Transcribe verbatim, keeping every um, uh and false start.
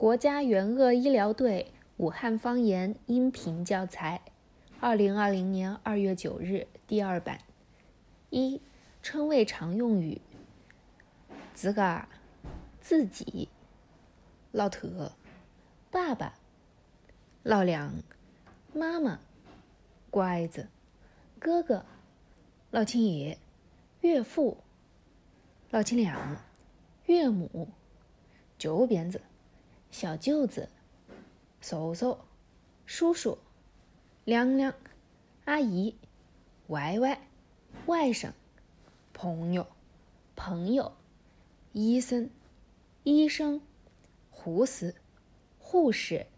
国家援鄂医疗队武汉方言音频教材，二零二零年二月九日第二版。一、称谓常用语。自个儿、自己、老特、爸爸、老梁、妈妈、乖子、哥哥、老亲爷、岳父、老亲娘、岳母、舅辫子、小舅子、叔叔、叔叔、娘娘、阿姨、歪歪、外甥、朋友、朋友、医生、医生、护士、护士、